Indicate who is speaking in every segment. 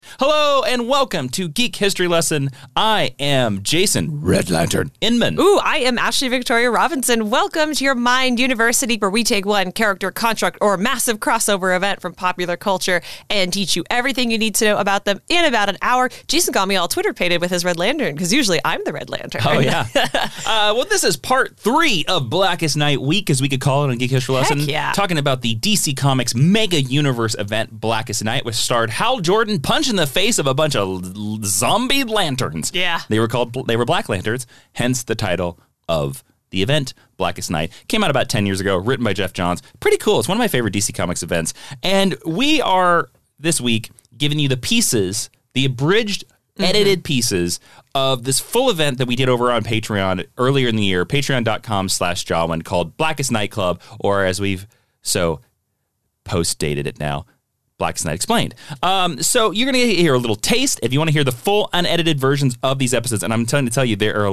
Speaker 1: Hello and welcome to Geek History Lesson. I am Jason Red Lantern Inman.
Speaker 2: Ooh, I am Ashley Victoria Robinson. Welcome to your Mind University, where we take one character, construct, or massive crossover event from popular culture and teach you everything you need to know about them in about an hour. Jason got me all Twitter-pated with his Red Lantern, because usually I'm the Red Lantern.
Speaker 1: Oh, yeah. Well, this is part 3 of Blackest Night Week, as we could call it on Geek History Lesson.
Speaker 2: Heck yeah.
Speaker 1: Talking about the DC Comics Mega Universe event, Blackest Night, which starred Hal Jordan punching the face of a bunch of zombie lanterns.
Speaker 2: Yeah.
Speaker 1: They were Black Lanterns, hence the title of the event, Blackest Night. Came out about 10 years ago, written by Jeff Johns. Pretty cool. It's one of my favorite DC Comics events. And we are, this week, giving you the pieces, the abridged, edited pieces of this full event that we did over on Patreon earlier in the year, patreon.com/Jawin, called Blackest Night Club, or as we've so post-dated it now, Blackest Night Explained. So you're going to hear a little taste. If you want to hear the full unedited versions of these episodes, and I'm trying to tell you, there's a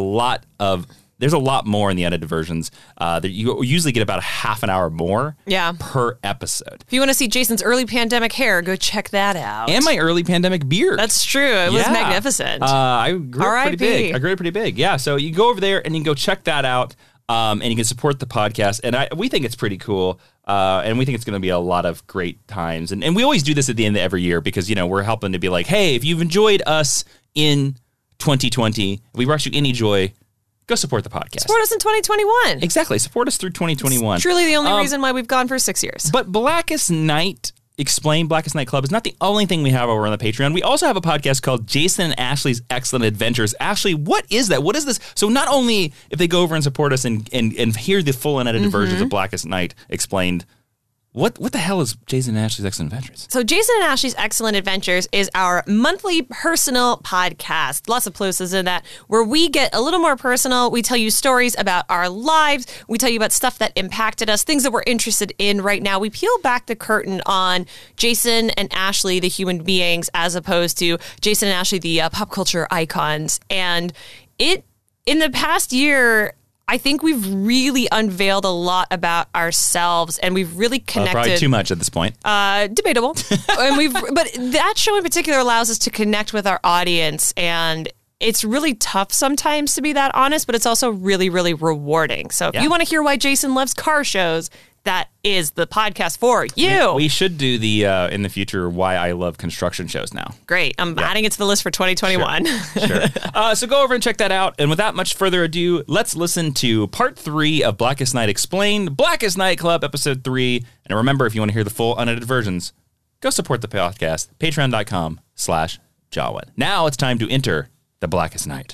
Speaker 1: lot more in the edited versions. You usually get about a half an hour more per episode.
Speaker 2: If you want to see Jason's early pandemic hair, go check that out.
Speaker 1: And my early pandemic beard.
Speaker 2: That's true. It was magnificent.
Speaker 1: I grew it pretty big. I grew it pretty big. Yeah, so you go over there and you can go check that out. And you can support the podcast. And we think it's pretty cool. And we think it's going to be a lot of great times. And we always do this at the end of every year because, we're helping to be like, hey, if you've enjoyed us in 2020, if we brought you any joy, go support the podcast.
Speaker 2: Support us in 2021.
Speaker 1: Exactly. Support us through 2021.
Speaker 2: It's truly the only reason why we've gone for 6 years.
Speaker 1: But Blackest Night Explained, Blackest Night Club is not the only thing we have over on the Patreon. We also have a podcast called Jason and Ashley's Excellent Adventures. Ashley, what is that? What is this? So not only if they go over and support us and hear the full unedited versions of Blackest Night Explained, what the hell is Jason and Ashley's Excellent Adventures?
Speaker 2: So Jason and Ashley's Excellent Adventures is our monthly personal podcast. Lots of pluses in that, where we get a little more personal. We tell you stories about our lives. We tell you about stuff that impacted us, things that we're interested in right now. We peel back the curtain on Jason and Ashley, the human beings, as opposed to Jason and Ashley, the pop culture icons. And in the past year, I think we've really unveiled a lot about ourselves, and we've really connected.
Speaker 1: Probably too much at this point.
Speaker 2: Debatable. But that show in particular allows us to connect with our audience, and it's really tough sometimes to be that honest, but it's also really, really rewarding. So if you want to hear why Jason loves car shows, that is the podcast for you.
Speaker 1: We should do the, in the future, why I love construction shows now.
Speaker 2: Great. I'm adding it to the list for 2021.
Speaker 1: Sure. So go over and check that out. And without much further ado, let's listen to part 3 of Blackest Night Explained, Blackest Night Club, episode 3. And remember, if you want to hear the full unedited versions, go support the podcast, patreon.com/Jawin. Now it's time to enter the Blackest Night.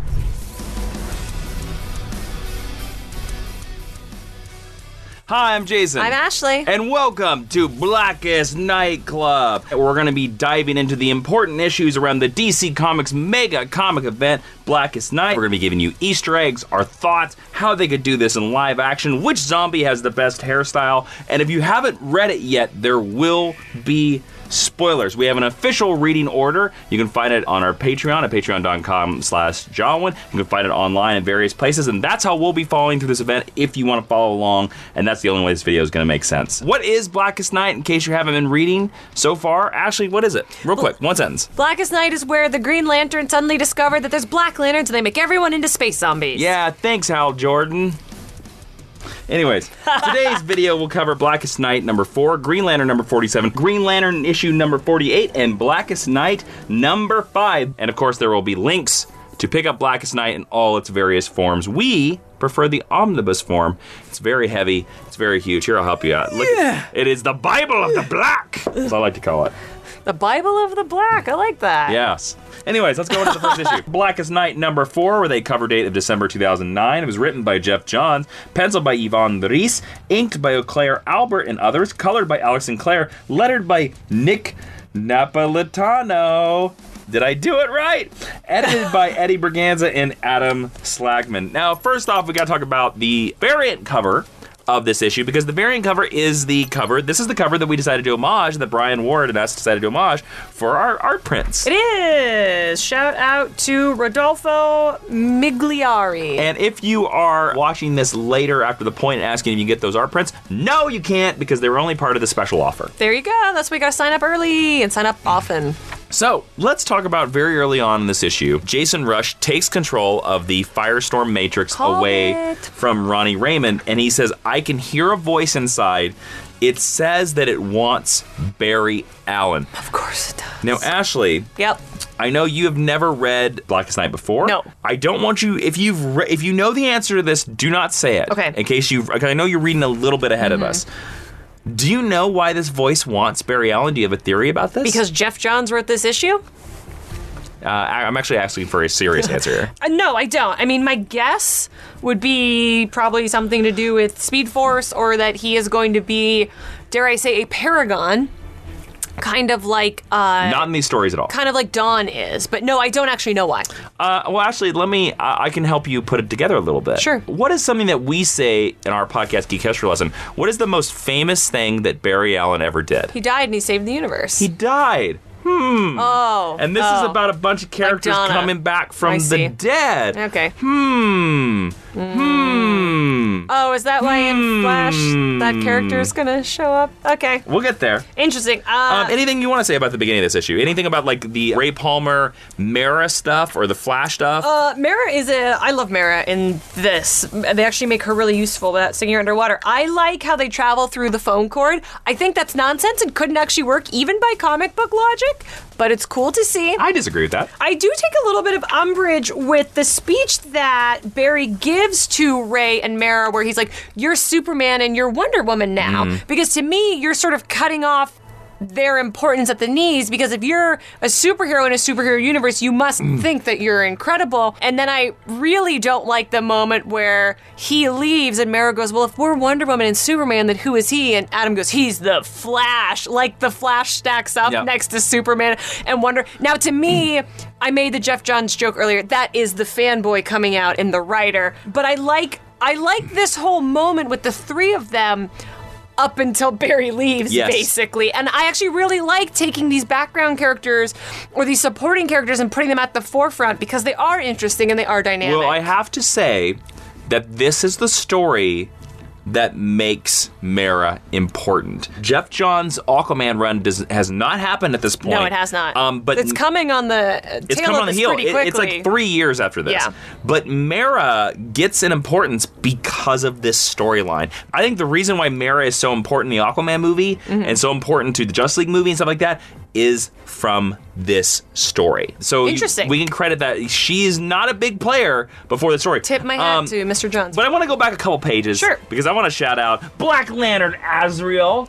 Speaker 1: Hi, I'm Jason.
Speaker 2: I'm Ashley.
Speaker 1: And welcome to Blackest Night Club. We're going to be diving into the important issues around the DC Comics mega comic event, Blackest Night. We're going to be giving you Easter eggs, our thoughts, how they could do this in live action, which zombie has the best hairstyle, and if you haven't read it yet, there will be spoilers. We have an official reading order. You can find it on our Patreon at patreon.com/Jawin. You can find it online in various places, and that's how we'll be following through this event if you want to follow along, and that's the only way this video is going to make sense. What is Blackest Night, in case you haven't been reading so far? Ashley, what is it? Real quick, one sentence.
Speaker 2: Blackest Night is where the Green Lantern suddenly discovered that there's Black Lanterns and they make everyone into space zombies.
Speaker 1: Yeah, thanks, Hal Jordan. Anyways, today's video will cover Blackest Night number 4, Green Lantern number 47, Green Lantern issue number 48, and Blackest Night number 5. And of course, there will be links to pick up Blackest Night in all its various forms. We prefer the omnibus form. It's very heavy. It's very huge. Here, I'll help you out. Look, it is the Bible of the Black, as I like to call it.
Speaker 2: The Bible of the Black. I like that.
Speaker 1: Yes. Anyways, let's go into the first issue. Blackest Night number 4 with a cover date of December 2009. It was written by Jeff Johns, penciled by Yvonne Reese, inked by Claire Albert and others, colored by Alex Sinclair, lettered by Nick Napolitano. Did I do it right? Edited by Eddie Berganza and Adam Slagman. Now, first off, we got to talk about the variant cover of this issue, because the variant cover is the cover. This is the cover that we decided to homage, that Brian Ward and us decided to homage for our art prints.
Speaker 2: It is. Shout out to Rodolfo Migliari.
Speaker 1: And if you are watching this later after the point and asking if you can get those art prints, no, you can't, because they were only part of the special offer.
Speaker 2: There you go. That's why you gotta sign up early and sign up often.
Speaker 1: So, let's talk about very early on in this issue. Jason Rusch takes control of the Firestorm Matrix away from Ronnie Raymond, and he says, I can hear a voice inside. It says that it wants Barry Allen.
Speaker 2: Of course it does.
Speaker 1: Now, Ashley.
Speaker 2: Yep.
Speaker 1: I know you have never read Blackest Night before.
Speaker 2: No.
Speaker 1: I don't want you, if you know the answer to this, do not say it.
Speaker 2: Okay.
Speaker 1: In case I know you're reading a little bit ahead of us. Do you know why this voice wants Barry Allen? Do you have a theory about this?
Speaker 2: Because Jeff Johns wrote this issue?
Speaker 1: I'm actually asking for a serious answer here.
Speaker 2: No, I don't. I mean, my guess would be probably something to do with Speed Force, or that he is going to be, dare I say, a paragon. Kind of like...
Speaker 1: Not in these stories at all.
Speaker 2: Kind of like Dawn is. But no, I don't actually know why.
Speaker 1: Well, actually, I can help you put it together a little bit.
Speaker 2: Sure.
Speaker 1: What is something that we say in our podcast, Geek History Lesson? What is the most famous thing that Barry Allen ever did?
Speaker 2: He died and he saved the universe.
Speaker 1: He died.
Speaker 2: Oh.
Speaker 1: And this is about a bunch of characters
Speaker 2: Like Donna.
Speaker 1: coming back from the dead.
Speaker 2: Okay.
Speaker 1: Oh,
Speaker 2: is that why in Flash that character is going to show up? Okay.
Speaker 1: We'll get there.
Speaker 2: Interesting.
Speaker 1: Anything you want to say about the beginning of this issue? Anything about like the Ray Palmer, Mara stuff or the Flash stuff?
Speaker 2: Mara I love Mara in this. They actually make her really useful without sticking her underwater. I like how they travel through the phone cord. I think that's nonsense and couldn't actually work even by comic book logic, but it's cool to see.
Speaker 1: I disagree with that.
Speaker 2: I do take a little bit of umbrage with the speech that Barry gives to Ray and Mara, where he's like, you're Superman and you're Wonder Woman now. Because to me, you're sort of cutting off their importance at the knees, because if you're a superhero in a superhero universe, you must think that you're incredible. And then I really don't like the moment where he leaves and Mara goes, well, if we're Wonder Woman and Superman, then who is he? And Adam goes, he's the Flash. Like the Flash stacks up next to Superman and Wonder. Now, to me, I made the Jeff Johns joke earlier. That is the fanboy coming out in the writer. But I like this whole moment with the three of them up until Barry leaves, basically. And I actually really like taking these background characters or these supporting characters and putting them at the forefront, because they are interesting and they are dynamic.
Speaker 1: Well, I have to say that this is the story that makes Mara important. Jeff Johns' Aquaman run has not happened at this point.
Speaker 2: No, it has not.
Speaker 1: But
Speaker 2: it's coming on the tail of this pretty quickly.
Speaker 1: It's like 3 years after this.
Speaker 2: Yeah.
Speaker 1: But Mara gets an importance because of this storyline. I think the reason why Mara is so important in the Aquaman movie and so important to the Justice League movie and stuff like that is from this story. So
Speaker 2: interesting.
Speaker 1: We can credit that she is not a big player before the story.
Speaker 2: Tip my hat to Mr. Johns.
Speaker 1: But I want to go back a couple pages.
Speaker 2: Sure.
Speaker 1: Because I want to shout out Black Lantern Azrael.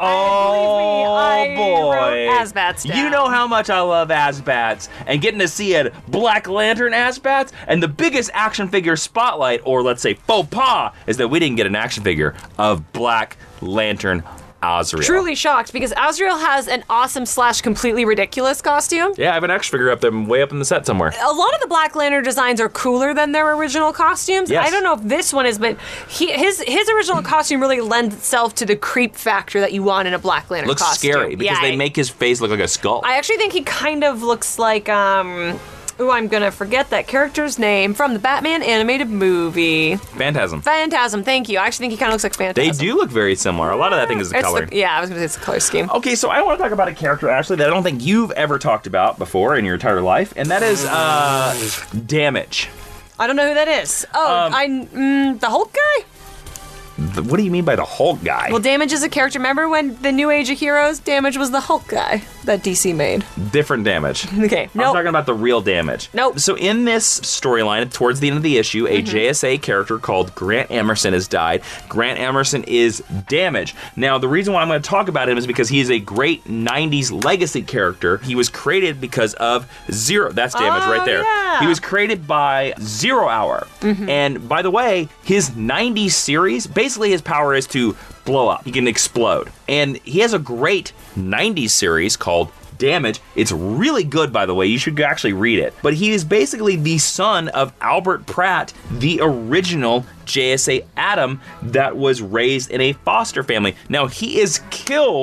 Speaker 2: I
Speaker 1: boy.
Speaker 2: wrote Asbats down.
Speaker 1: You know how much I love Asbats. And getting to see a Black Lantern Asbats, and the biggest action figure spotlight, or let's say faux pas, is that we didn't get an action figure of Black Lantern Azrael.
Speaker 2: Truly shocked, because Azrael has an awesome / completely ridiculous costume.
Speaker 1: Yeah, I have an action figure up there, way up in the set somewhere.
Speaker 2: A lot of the Black Lantern designs are cooler than their original costumes.
Speaker 1: Yes.
Speaker 2: I don't know if this one is, but his original costume really lends itself to the creep factor that you want in a Black Lantern
Speaker 1: Looks
Speaker 2: costume.
Speaker 1: scary because they make his face look like a skull.
Speaker 2: I actually think he kind of looks like I'm gonna forget that character's name from the Batman animated movie.
Speaker 1: Phantasm.
Speaker 2: Phantasm, thank you. I actually think he kind of looks like Phantasm.
Speaker 1: They do look very similar. A lot of that thing is the color.
Speaker 2: I was gonna say it's the color scheme.
Speaker 1: Okay, so I want to talk about a character, Ashley, that I don't think you've ever talked about before in your entire life, and that is Damage.
Speaker 2: I don't know who that is. The Hulk guy?
Speaker 1: What do you mean by the Hulk guy?
Speaker 2: Well, Damage is a character. Remember when the New Age of Heroes, Damage was the Hulk guy that DC made?
Speaker 1: Different Damage.
Speaker 2: Okay,
Speaker 1: I'm talking about the real Damage.
Speaker 2: Nope.
Speaker 1: So in this storyline, towards the end of the issue, a JSA character called Grant Emerson has died. Grant Emerson is Damage. Now, the reason why I'm going to talk about him is because he is a great 90s legacy character. He was created because of Zero. That's Damage right there.
Speaker 2: Yeah.
Speaker 1: He was created by 0 Hour. And by the way, his 90s series, basically his power is to blow up. He can explode. And he has a great 90s series called Damage. It's really good, by the way. You should actually read it. But he is basically the son of Albert Pratt, the original JSA Atom that was raised in a foster family. Now, he is killed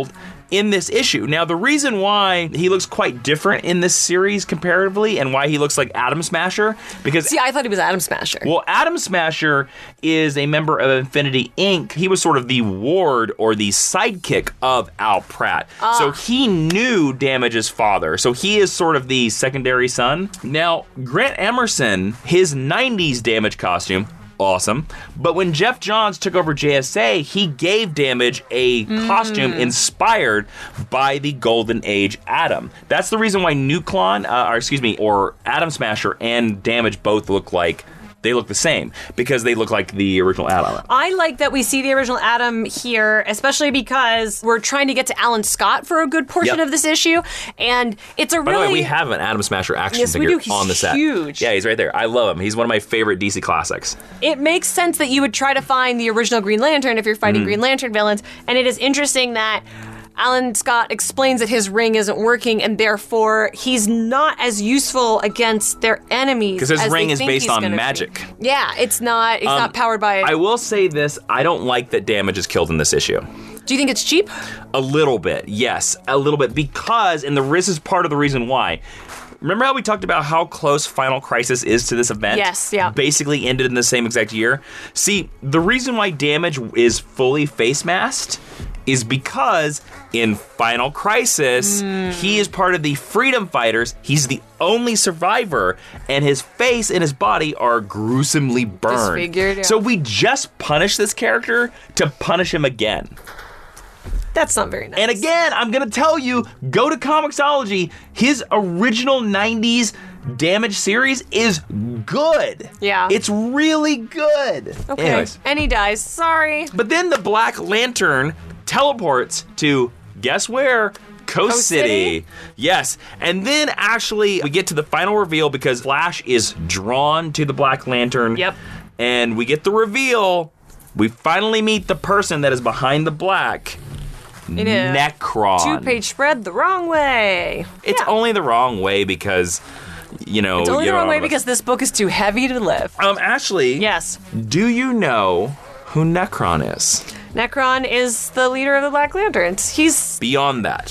Speaker 1: in this issue. Now, the reason why he looks quite different in this series comparatively and why he looks like Atom Smasher, because...
Speaker 2: See, I thought he was Atom Smasher.
Speaker 1: Well, Atom Smasher is a member of Infinity Inc. He was sort of the ward or the sidekick of Al Pratt. So he knew Damage's father. So he is sort of the secondary son. Now, Grant Emerson, his 90s Damage costume, awesome. But when Jeff Johns took over JSA, he gave Damage a costume inspired by the Golden Age Atom. That's the reason why or Atom Smasher and Damage both look like they look the same, because they look like the original Atom.
Speaker 2: I like that we see the original Atom here, especially because we're trying to get to Alan Scott for a good portion of this issue, and it's a
Speaker 3: By the way, we have an Atom Smasher action figure on the set.
Speaker 2: Huge.
Speaker 1: Yeah, he's right there. I love him. He's one of my favorite DC classics.
Speaker 2: It makes sense that you would try to find the original Green Lantern if you're fighting Green Lantern villains, and it is interesting that Alan Scott explains that his ring isn't working, and therefore he's not as useful against their enemies.
Speaker 1: Because his ring is based on magic.
Speaker 2: Yeah, it's not. It's not powered by.
Speaker 1: I will say this: I don't like that Damage is killed in this issue.
Speaker 2: Do you think it's cheap?
Speaker 1: A little bit, yes, a little bit, because, and this is part of the reason why. Remember how we talked about how close Final Crisis is to this event?
Speaker 2: Yes, yeah.
Speaker 1: Basically ended in the same exact year. See, the reason why Damage is fully face masked is because in Final Crisis, he is part of the Freedom Fighters. He's the only survivor, and his face and his body are gruesomely burned.
Speaker 2: Disfigured, yeah.
Speaker 1: So we just punished this character to punish him again.
Speaker 2: That's not very nice.
Speaker 1: And again, I'm going to tell you, go to Comixology. His original 90s Damage series is good.
Speaker 2: Yeah.
Speaker 1: It's really good.
Speaker 2: Okay.
Speaker 1: Anyways.
Speaker 2: And he dies. Sorry.
Speaker 1: But then the Black Lantern teleports to, guess where? Coast City. Yes. And then actually we get to the final reveal because Flash is drawn to the Black Lantern.
Speaker 2: Yep.
Speaker 1: And we get the reveal. We finally meet the person that is behind the black.
Speaker 2: In a
Speaker 1: Necron.
Speaker 2: 2-page spread the wrong way.
Speaker 1: It's only the wrong way because, you know...
Speaker 2: It's only the wrong way because this book is too heavy to lift.
Speaker 1: Ashley.
Speaker 2: Yes.
Speaker 1: Do you know who Necron is?
Speaker 2: Necron is the leader of the Black Lanterns. He's...
Speaker 1: Beyond that.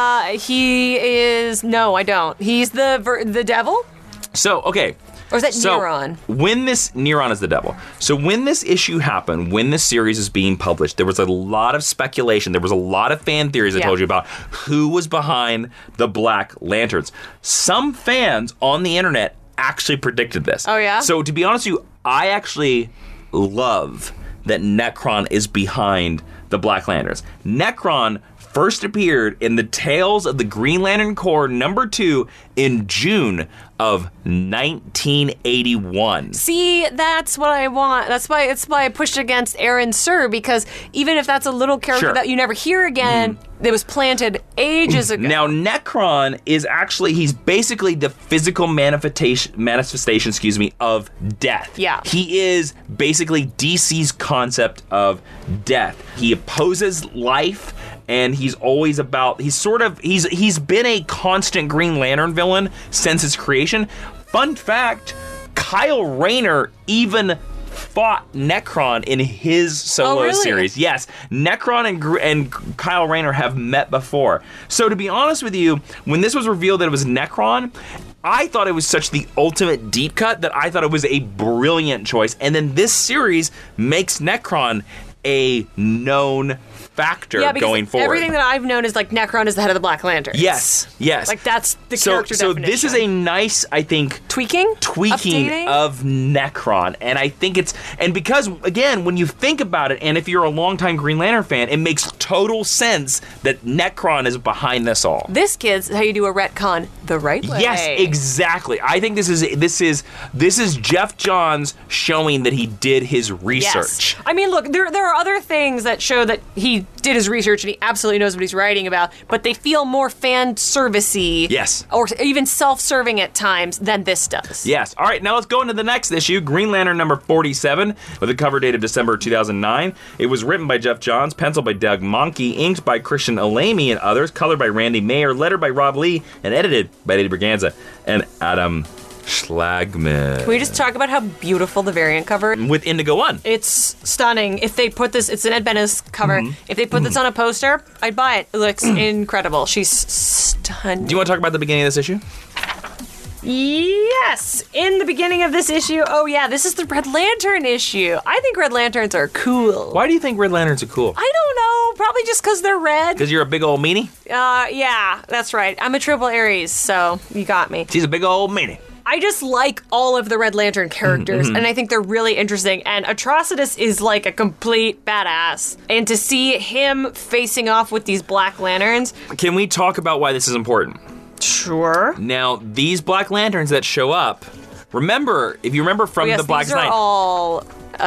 Speaker 2: He is... No, I don't. He's the devil?
Speaker 1: So, okay.
Speaker 2: Or is that Neron?
Speaker 1: Neron is the devil. So when this issue happened, when this series is being published, there was a lot of speculation. There was a lot of fan theories I told you about who was behind the Black Lanterns. Some fans on the internet actually predicted this.
Speaker 2: Oh, yeah?
Speaker 1: So to be honest with you, I actually love that Necron is behind the Black Lanterns. Necron first appeared in the Tales of the Green Lantern Corps #2 in June of 1981.
Speaker 2: See, that's what I want. It's why I pushed against Aaron Sir, because even if that's a little character that you never hear again, it was planted ages ago.
Speaker 1: Now, Necron is actually, he's basically the physical manifestation, of death.
Speaker 2: Yeah.
Speaker 1: He is basically DC's concept of death. He opposes life, and he's always about, he's been a constant Green Lantern villain since its creation. Fun fact, Kyle Rayner even fought Necron in his solo series. Yes, Necron and Kyle Rayner have met before. So to be honest with you, when this was revealed that it was Necron, I thought it was such the ultimate deep cut that I thought it was a brilliant choice. And then this series makes Necron a known factor going forward.
Speaker 2: Everything that I've known is like Necron is the head of the Black Lantern.
Speaker 1: Yes.
Speaker 2: Like that's the character definition.
Speaker 1: So this is a nice, I think, tweaking
Speaker 2: Updating?
Speaker 1: of Necron. And I think and because, again, when you think about it, and if you're a longtime Green Lantern fan, it makes total sense that Necron is behind this all.
Speaker 2: This, kids, is how you do a retcon the right way.
Speaker 1: Yes, exactly. I think this is Jeff Johns showing that he did his research.
Speaker 2: Yes. I mean, look, there are other things that show that he did his research and he absolutely knows what he's writing about, but they feel more fan servicey, or even self-serving at times than this does.
Speaker 1: Yes. All right, now let's go into the next issue, Green Lantern #47, with a cover date of December 2009. It was written by Jeff Johns, penciled by Doug Mahnke, inked by Christian Alamy and others, colored by Randy Mayer, lettered by Rob Lee, and edited by Eddie Berganza and Adam
Speaker 3: Schlagman.
Speaker 2: Can we just talk about how beautiful the variant cover?
Speaker 1: With Indigo One.
Speaker 2: It's stunning. If they put this, it's an Ed Benes cover. If they put this on a poster, I'd buy it. It looks incredible. She's stunning.
Speaker 1: Do you want to talk about the beginning of this issue?
Speaker 2: Yes, in the beginning of this issue. Oh yeah, this is the Red Lantern issue. I think Red Lanterns are cool.
Speaker 1: Why do you think Red Lanterns are cool?
Speaker 2: I don't know. Probably just because they're red.
Speaker 1: Because you're a big old meanie?
Speaker 2: Yeah, that's right. I'm a triple Aries, so you got me.
Speaker 1: She's a big old meanie.
Speaker 2: I just like all of the Red Lantern characters, and I think they're really interesting. And Atrocitus is like a complete badass. And to see him facing off with these Black Lanterns.
Speaker 1: Can we talk about why this is important?
Speaker 2: Sure.
Speaker 1: Now, these Black Lanterns that show up, remember, if you remember from the Black Knight.
Speaker 2: These are all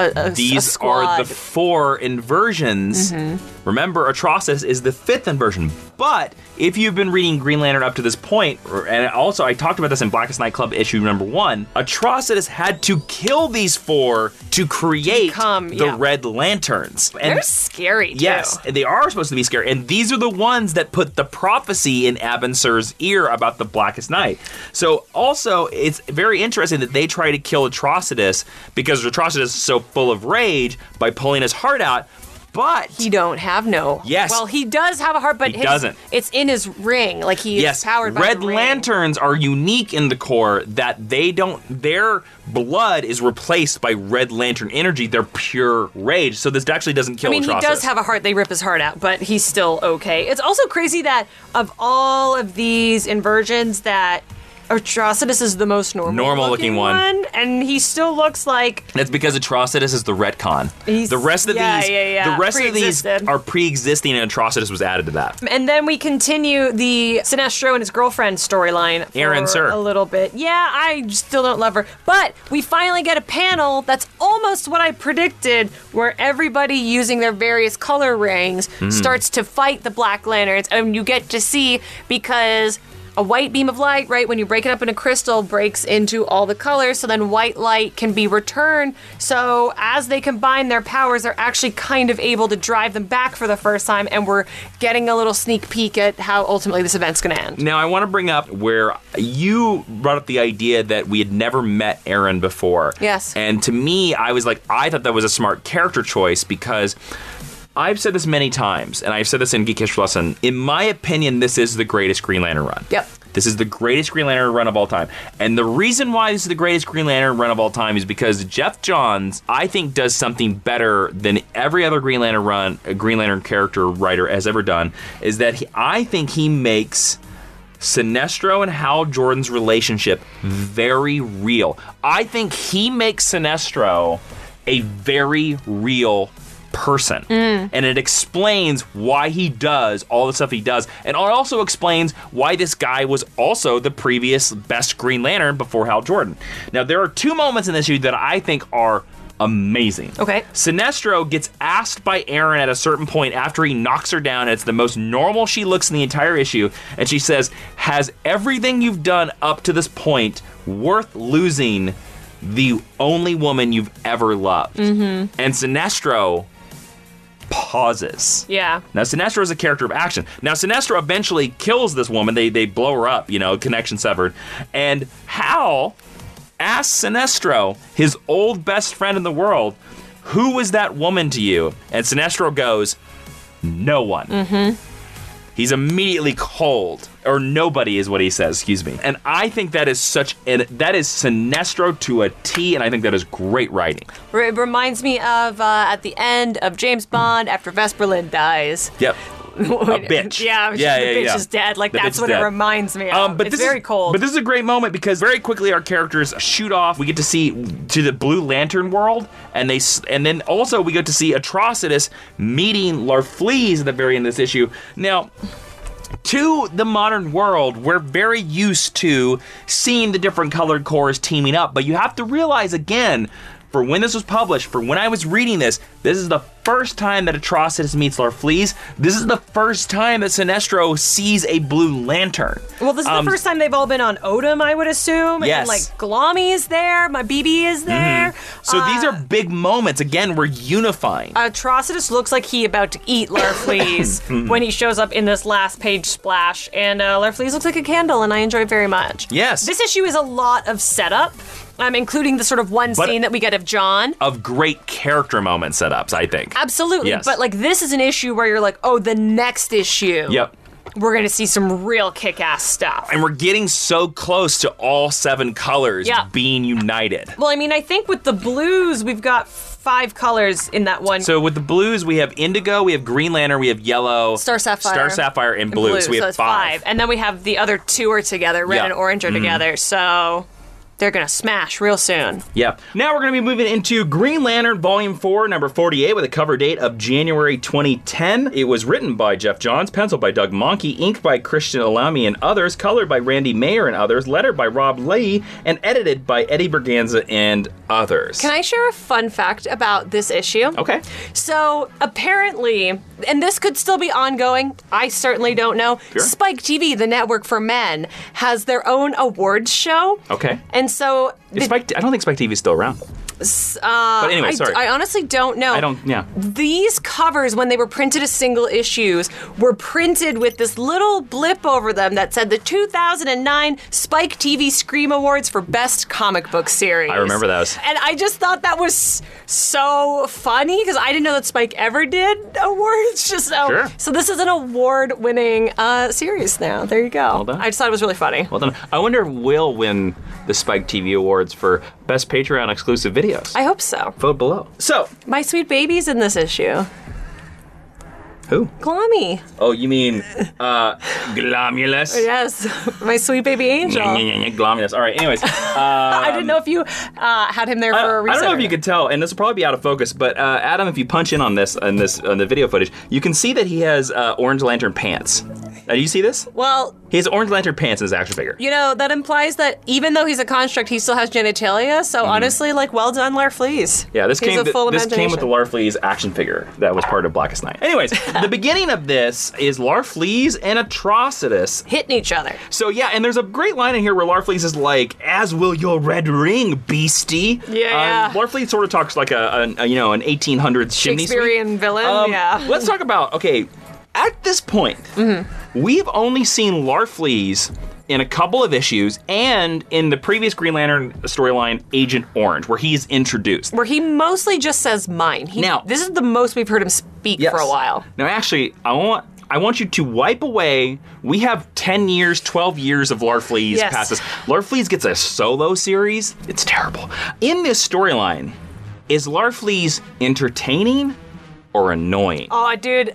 Speaker 1: these are the 4 inversions. Remember, Atrocitus is the 5th inversion. But if you've been reading Green Lantern up to this point, and also I talked about this in Blackest Night Club issue number 1, Atrocitus had to kill these 4 to create the Red Lanterns.
Speaker 2: And they're scary, too.
Speaker 1: Yes, they are supposed to be scary. And these are the ones that put the prophecy in Abin Sur's ear about the Blackest Night. So also, it's very interesting that they try to kill Atrocitus because Atrocitus is so full of rage by pulling his heart out. But
Speaker 2: he don't have no.
Speaker 1: Yes.
Speaker 2: Well, he does have a heart, but
Speaker 1: he doesn't.
Speaker 2: It's in his ring. Like he is powered by
Speaker 1: Red
Speaker 2: the ring.
Speaker 1: Lanterns are unique in the core that they don't. Their blood is replaced by Red Lantern energy. They're pure rage. So this actually doesn't kill Atrocitus.
Speaker 2: He does have a heart. They rip his heart out, but he's still okay. It's also crazy that of all of these inversions that Atrocitus is the most normal looking one, and he still looks like.
Speaker 1: That's because Atrocitus is the retcon. The rest of the rest of these are pre-existing, and Atrocitus was added to that.
Speaker 2: And then we continue the Sinestro and his girlfriend storyline for
Speaker 1: Aaron Sir.
Speaker 2: a little bit. Yeah, I still don't love her, but we finally get a panel that's almost what I predicted, where everybody using their various color rings starts to fight the Black Lanterns, and you get to see because. A white beam of light, right, when you break it up in a crystal, breaks into all the colors, so then white light can be returned. So as they combine their powers, they're actually kind of able to drive them back for the first time, and we're getting a little sneak peek at how ultimately this event's going to end.
Speaker 1: Now, I want to bring up where you brought up the idea that we had never met Aaron before.
Speaker 2: Yes.
Speaker 1: And to me, I thought that was a smart character choice because I've said this many times, and I've said this in Geekish Lesson. In my opinion, this is the greatest Green Lantern run.
Speaker 2: Yep.
Speaker 1: This is the greatest Green Lantern run of all time. And the reason why this is the greatest Green Lantern run of all time is because Geoff Johns, I think, does something better than every other Green Lantern run, a Green Lantern character writer has ever done, is that I think he makes Sinestro and Hal Jordan's relationship very real. I think he makes Sinestro a very real person. And it explains why he does all the stuff he does. And it also explains why this guy was also the previous best Green Lantern before Hal Jordan. Now, there are 2 moments in this issue that I think are amazing.
Speaker 2: Okay.
Speaker 1: Sinestro gets asked by Aaron at a certain point after he knocks her down. And it's the most normal she looks in the entire issue. And she says, has everything you've done up to this point worth losing the only woman you've ever loved? And Sinestro pauses.
Speaker 2: Yeah.
Speaker 1: Now, Sinestro is a character of action. Now, Sinestro eventually kills this woman. They blow her up, connection severed. And Hal asks Sinestro, his old best friend in the world, who was that woman to you? And Sinestro goes, no one. He's immediately cold. Or nobody is what he says, excuse me. And I think that is that is Sinestro to a T, and I think that is great writing.
Speaker 2: It reminds me of at the end of James Bond after Vesper Lynd dies.
Speaker 1: Yep. A bitch.
Speaker 2: Yeah, the bitch is dead. Like, that's what it reminds me of. But it's very cold.
Speaker 1: But this is a great moment because very quickly our characters shoot off. We get to see to the Blue Lantern world, and then also we get to see Atrocitus meeting Larfleeze at the very end of this issue. Now, to the modern world, we're very used to seeing the different colored cores teaming up, but you have to realize again, for when this was published, for when I was reading this is the first time that Atrocitus meets Larfleeze. This is the first time that Sinestro sees a Blue Lantern.
Speaker 2: Well, this is the first time they've all been on Odom, I would assume.
Speaker 1: Yes.
Speaker 2: And, like, Glommy is there, my BB is there.
Speaker 1: So So these are big moments. Again, we're unifying.
Speaker 2: Atrocitus looks like he about to eat Larfleeze when he shows up in this last page splash, and Larfleeze looks like a candle, and I enjoy it very much.
Speaker 1: Yes.
Speaker 2: This issue is a lot of setup, including the sort of one scene that we get of John.
Speaker 1: Of great character moment setups, I think.
Speaker 2: Absolutely.
Speaker 1: Yes.
Speaker 2: But, like, this is an issue where you're like, oh, the next issue.
Speaker 1: Yep.
Speaker 2: We're going to see some real kick-ass stuff.
Speaker 1: And we're getting so close to all 7 colors being united.
Speaker 2: Well, I mean, I think with the blues, we've got 5 colors in that one.
Speaker 1: So with the blues, we have indigo, we have Green Lantern, we have yellow,
Speaker 2: Star Sapphire,
Speaker 1: and blue. So we have 5.
Speaker 2: And then we have the other 2 are together, red and orange are together. So they're going to smash real soon.
Speaker 1: Yeah. Now we're going to be moving into Green Lantern Volume 4, number 48, with a cover date of January 2010. It was written by Geoff Johns, penciled by Doug Mahnke, inked by Christian Alamy and others, colored by Randy Mayer and others, lettered by Rob Lee, and edited by Eddie Berganza and others.
Speaker 2: Can I share a fun fact about this issue?
Speaker 1: Okay.
Speaker 2: So apparently, and this could still be ongoing, I certainly don't know,
Speaker 1: Sure.
Speaker 2: Spike TV, the network for men, has their own awards show.
Speaker 1: Okay.
Speaker 2: And so...
Speaker 1: I don't think Spike TV is still around. But anyway, sorry.
Speaker 2: I honestly don't know. These covers, when they were printed as single issues, were printed with this little blip over them that said the 2009 Spike TV Scream Awards for Best Comic Book Series.
Speaker 1: I remember those.
Speaker 2: And I just thought that was so funny because I didn't know that Spike ever did awards.
Speaker 1: Sure.
Speaker 2: So this is an award-winning series now. There you go.
Speaker 1: Well done.
Speaker 2: I just thought it was really funny.
Speaker 1: Well done. I wonder if we'll win the Spike TV Awards for Best Patreon exclusive videos.
Speaker 2: I hope so.
Speaker 1: Vote below. So,
Speaker 2: My Sweet Baby's in this issue.
Speaker 1: who?
Speaker 2: Glommy.
Speaker 1: Oh, you mean Glomulus?
Speaker 2: Yes, my sweet baby angel.
Speaker 1: Glomulus. All right, anyways.
Speaker 2: I didn't know if you had him there for a reason.
Speaker 1: I don't know if you could tell, and this will probably be out of focus, but Adam, if you punch in on this on the video footage, you can see that he has Orange Lantern pants. Do you see this?
Speaker 2: Well,
Speaker 1: he has Orange Lantern pants in his action figure.
Speaker 2: you know, that implies that even though he's a construct, he still has genitalia, so honestly, like, well done, Larfleeze.
Speaker 1: Yeah, this
Speaker 2: He's
Speaker 1: came
Speaker 2: a full
Speaker 1: with the
Speaker 2: imagination.
Speaker 1: Larfleeze action figure that was part of Blackest Night. Anyways, the beginning of this is Larfleeze and Atrocitus
Speaker 2: Hitting each other.
Speaker 1: So yeah, and there's a great line in here where Larfleeze is like, "As will your red ring, beastie."
Speaker 2: Yeah.
Speaker 1: Larfleeze sort of talks like an 1800s chimney sweep.
Speaker 2: Shakespearean villain, yeah.
Speaker 1: Let's talk about, okay, at this point, we've only seen Larfleeze in a couple of issues and in the previous Green Lantern storyline, Agent Orange, where he's introduced.
Speaker 2: Where he mostly just says mine. This is the most we've heard him speak for a while.
Speaker 1: Now, actually, I want you to wipe away. We have 10 years, 12 years of Larfleeze past us. Larfleeze gets a solo series. It's terrible. In this storyline, is Larfleeze entertaining or annoying?
Speaker 2: Oh, dude.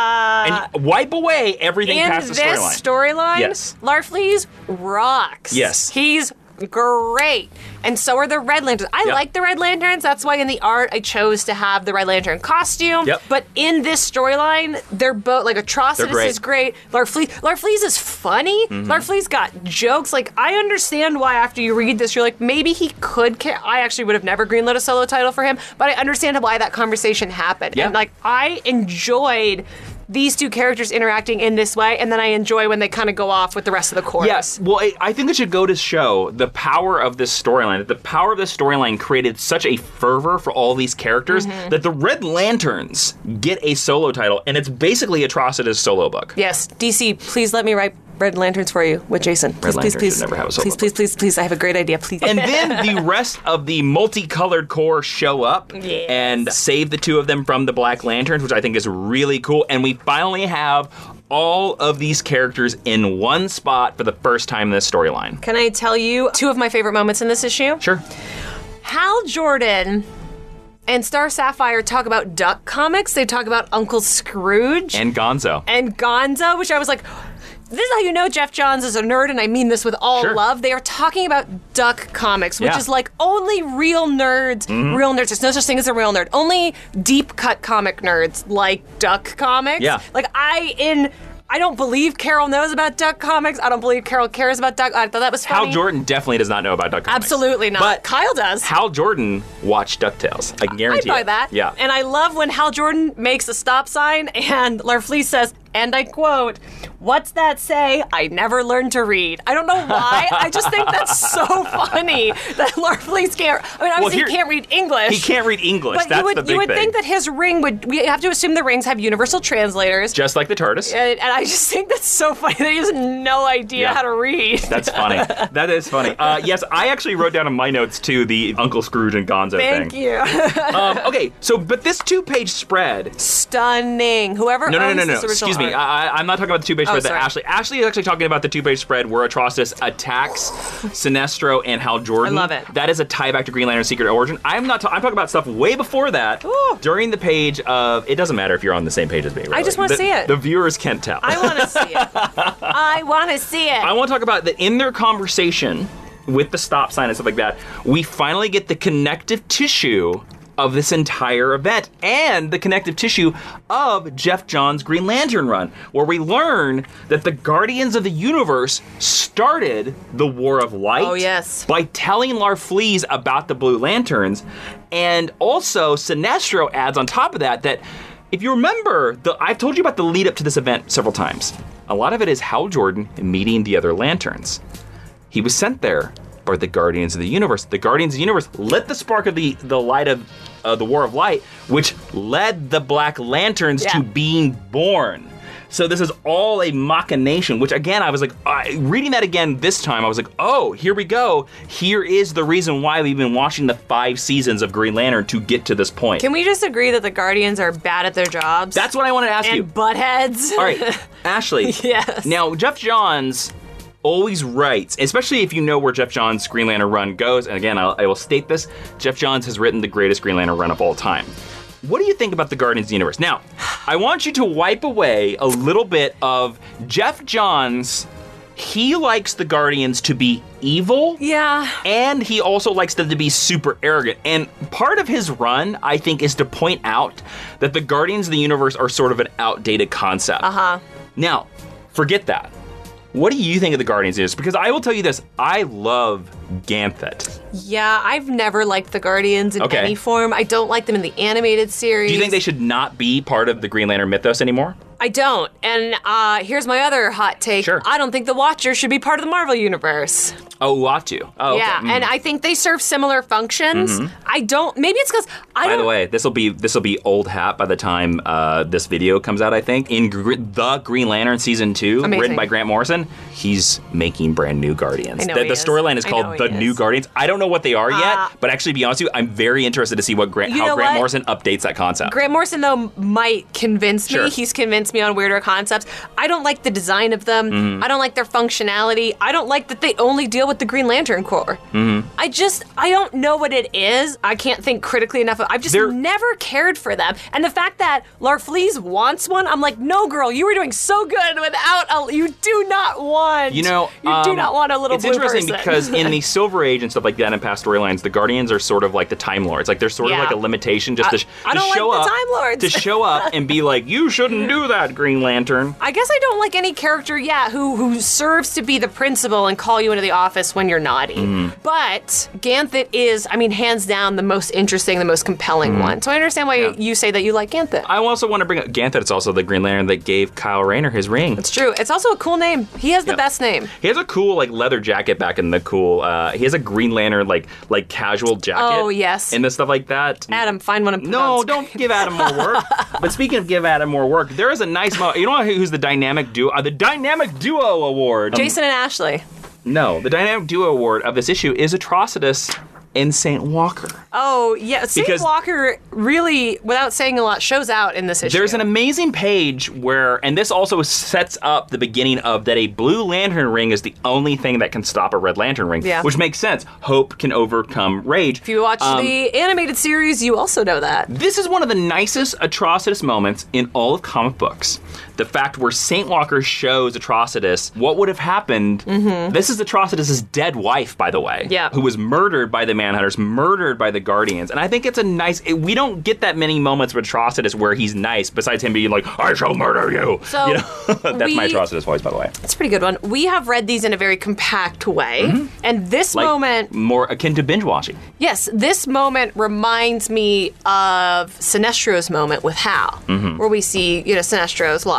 Speaker 1: And wipe away everything past the storyline.
Speaker 2: In this storyline,
Speaker 1: Yes.
Speaker 2: Larfleeze rocks.
Speaker 1: Yes.
Speaker 2: He's great. And so are the Red Lanterns. I like the Red Lanterns. That's why in the art I chose to have the Red Lantern costume.
Speaker 1: Yep.
Speaker 2: But in this storyline, they're both, like, Atrocitus is great. Larfleeze is funny. Larfleeze got jokes. Like, I understand why after you read this, you're like, maybe he could I actually would have never greenlit a solo title for him, but I understand why that conversation happened.
Speaker 1: Yeah.
Speaker 2: And, like, I enjoyed these two characters interacting in this way, and then I enjoy when they kind of go off with the rest of the chorus.
Speaker 1: Yes. Well, I think it should go to show the power of this storyline. That the power of this storyline created such a fervor for all these characters that the Red Lanterns get a solo title, and it's basically Atrocitus' solo book.
Speaker 2: Yes. DC, please let me write Red Lanterns for you with Jason. Please,
Speaker 1: Red
Speaker 2: please,
Speaker 1: Lantern
Speaker 2: please.
Speaker 1: should never have a solo
Speaker 2: Please. I have a great idea. Please.
Speaker 1: And then the rest of the multicolored corps show up and save the two of them from the Black Lanterns, which I think is really cool. And we finally have all of these characters in one spot for the first time in this storyline.
Speaker 2: Can I tell you two of my favorite moments in this issue?
Speaker 1: Sure.
Speaker 2: Hal Jordan and Star Sapphire talk about Duck Comics. They talk about Uncle Scrooge.
Speaker 1: And Gonzo.
Speaker 2: Which I was like, this is how you know Geoff Johns is a nerd, and I mean this with all love. They are talking about Duck Comics, which is like only real nerds. Real nerds. There's no such thing as a real nerd. Only deep cut comic nerds like Duck Comics.
Speaker 1: Yeah.
Speaker 2: Like I don't believe Carol knows about Duck Comics. I don't believe Carol cares about Duck. I thought that was funny.
Speaker 1: Hal Jordan definitely does not know about Duck Comics.
Speaker 2: Absolutely not.
Speaker 1: But
Speaker 2: Kyle does.
Speaker 1: Hal Jordan watched DuckTales. I can guarantee
Speaker 2: I buy that.
Speaker 1: Yeah.
Speaker 2: And I love when Hal Jordan makes a stop sign and Larfleeze says, and I quote, What's that say? I never learned to read. I don't know why. I just think that's so funny that Larfleeze can't. I mean, obviously he can't read English.
Speaker 1: He can't read English.
Speaker 2: But
Speaker 1: That's the big thing.
Speaker 2: You would think that his ring would. We have to assume the rings have universal translators,
Speaker 1: just like the TARDIS.
Speaker 2: And I just think that's so funny that he has no idea how to read.
Speaker 1: That's funny. That is funny. Yes, I actually wrote down in my notes too the Uncle Scrooge and Gonzo thing.
Speaker 2: Thank you.
Speaker 1: Okay, so but this 2-page spread,
Speaker 2: stunning. Whoever owns this original
Speaker 1: Excuse me.
Speaker 2: art.
Speaker 1: I'm not talking about the 2-page spread that Ashley is actually talking about the 2-page spread where Atrocitus attacks Sinestro and Hal Jordan.
Speaker 2: I love it.
Speaker 1: That is a tie back to Green Lantern's Secret Origin. I'm talking about stuff way before that.
Speaker 2: Ooh.
Speaker 1: During the page of, it doesn't matter if you're on the same page as me. Really.
Speaker 2: I just want to see it.
Speaker 1: The viewers can't tell.
Speaker 2: I want to see it. I want to see it.
Speaker 1: I want to talk about that in their conversation with the stop sign and stuff like that. We finally get the connective tissue of this entire event and the connective tissue of Geoff Johns' Green Lantern run, where we learn that the Guardians of the Universe started the War of Light by telling Larfleeze about the Blue Lanterns, and also Sinestro adds on top of that if you remember, I've told you about the lead up to this event several times. A lot of it is Hal Jordan meeting the other Lanterns. He was sent there by the Guardians of the Universe. The Guardians of the Universe lit the spark of the light of the War of Light, which led the Black Lanterns to being born. So this is all a machination, which again, I was like, reading that again this time, I was like, oh, here we go. Here is the reason why we've been watching the 5 seasons of Green Lantern to get to this point.
Speaker 2: Can we just agree that the Guardians are bad at their jobs?
Speaker 1: That's what I wanted to ask you.
Speaker 2: And buttheads.
Speaker 1: All right, Ashley.
Speaker 2: Yes.
Speaker 1: Now, Geoff Johns always writes, especially if you know where Geoff Johns' Green Lantern run goes, and again, I will state this, Geoff Johns has written the greatest Green Lantern run of all time. What do you think about the Guardians of the Universe? Now, I want you to wipe away a little bit of Geoff Johns. He likes the Guardians to be evil.
Speaker 2: Yeah.
Speaker 1: And he also likes them to be super arrogant. And part of his run, I think, is to point out that the Guardians of the Universe are sort of an outdated concept.
Speaker 2: Uh-huh.
Speaker 1: Now, forget that. What do you think of the Guardians of the Universe? Because I will tell you this, I love Ganthet.
Speaker 2: Yeah, I've never liked the Guardians in any form. I don't like them in the animated series.
Speaker 1: Do you think they should not be part of the Green Lantern mythos anymore?
Speaker 2: I don't. And here's my other hot take.
Speaker 1: Sure.
Speaker 2: I don't think the Watchers should be part of the Marvel Universe.
Speaker 1: Oh, Uatu. Oh,
Speaker 2: yeah,
Speaker 1: okay.
Speaker 2: And I think they serve similar functions. I don't. Maybe it's because I don't.
Speaker 1: By the way, this will be old hat by the time this video comes out. I think in the Green Lantern season 2, written by Grant Morrison, he's making brand new Guardians.
Speaker 2: I know
Speaker 1: The storyline is called The New Guardians. I don't know what they are yet, but actually, to be honest with you, I'm very interested to see how Grant Morrison updates that concept.
Speaker 2: Grant Morrison though might convince me. He's convinced me on weirder concepts. I don't like the design of them. I don't like their functionality. I don't like that they only deal with the Green Lantern Corps. I don't know what it is. I can't think critically enough. I've just never cared for them. And the fact that Larfleeze wants one, I'm like, no, girl, you were doing so good without you do not want.
Speaker 1: You know,
Speaker 2: you do not want a little blue person.
Speaker 1: It's interesting because in the Silver Age and stuff like that in past storylines, the Guardians are sort of like the Time Lords. Like they're sort of like a limitation just to show up.
Speaker 2: Time Lords.
Speaker 1: To show up and be like, you shouldn't do that, Green Lantern.
Speaker 2: I guess I don't like any character, who serves to be the principal and call you into the office when you're naughty. But Ganthet is, hands down the most interesting, the most compelling one. So I understand why you say that you like Ganthet.
Speaker 1: I also want to bring up Ganthet. It's also the Green Lantern that gave Kyle Rayner his ring.
Speaker 2: It's true. It's also a cool name. He has the best name.
Speaker 1: He has a cool leather jacket back in the cool. He has a Green Lantern like casual jacket.
Speaker 2: Oh yes.
Speaker 1: And the stuff like that.
Speaker 2: Adam, find one and put
Speaker 1: No, don't give Adam more work. But speaking of give Adam more work, there is a nice moment. You know who's the dynamic duo? The Dynamic Duo Award.
Speaker 2: Jason and Ashley.
Speaker 1: No, the Dynamic Duo Award of this issue is Atrocitus and St. Walker.
Speaker 2: Oh, yeah. St. Walker really, without saying a lot, shows out in this issue.
Speaker 1: There's an amazing page where, and this also sets up the beginning of that a Blue Lantern ring is the only thing that can stop a Red Lantern ring, which makes sense. Hope can overcome rage.
Speaker 2: If you watch the animated series, you also know that. This
Speaker 1: is one of the nicest Atrocitus moments in all of comic books. The fact where St. Walker shows Atrocitus what would have happened. This is Atrocitus' dead wife, by the way, who was murdered by the Manhunters, murdered by the Guardians. And I think it's a nice, we don't get that many moments with Atrocitus where he's nice, besides him being like, I shall murder you.
Speaker 2: So
Speaker 1: that's my Atrocitus voice, by the way.
Speaker 2: It's a pretty good one. We have read these in a very compact way. And this moment...
Speaker 1: more akin to binge watching.
Speaker 2: Yes, this moment reminds me of Sinestro's moment with Hal, where we see, Sinestro's lost